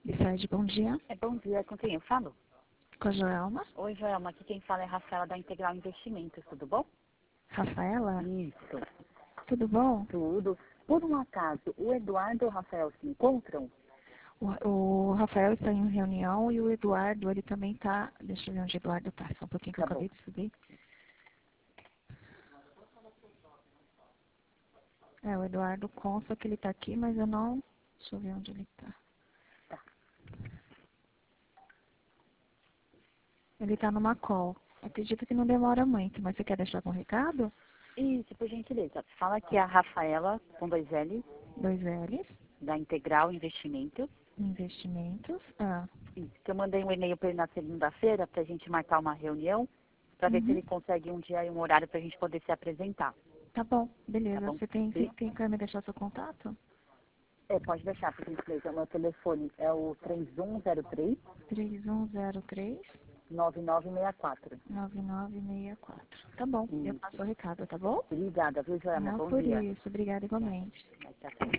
Sede, bom dia. Bom dia, com quem eu falo? Com a Joelma. Oi, Joelma, aqui quem fala é a Rafaela da Integral Investimentos, tudo bom? Rafaela, Isso, tudo bom? tudo. Por um acaso, o Eduardo e o Rafael se encontram? O Rafael está em reunião e o Eduardo, ele também está... Deixa eu ver onde o Eduardo está, só um pouquinho que eu Tá bom. acabei de subir. O Eduardo consta que ele está aqui, mas eu não... Deixa eu ver onde ele está. Tá. Ele está numa call. Acredito que não demora muito, mas você quer deixar algum recado? Isso, por gentileza. Fala que é a Rafaela, com 2 L, 2 L's, da Integral Investimentos. investimentos. Isso, que eu mandei um e-mail para ele na segunda-feira para a gente marcar uma reunião, para ver se ele consegue um dia e um horário para a gente poder se apresentar. Tá bom, Tá beleza. bom? Você tem Sim? que me deixar seu contato? Pode deixar, por gentileza. O meu telefone é o 3103 3103 9964. 9964. Tá bom, eu Isso. passo o recado, tá bom? Obrigada, viu, Joelma? Não Bom por dia. isso. Obrigada igualmente. Tchau, tchau.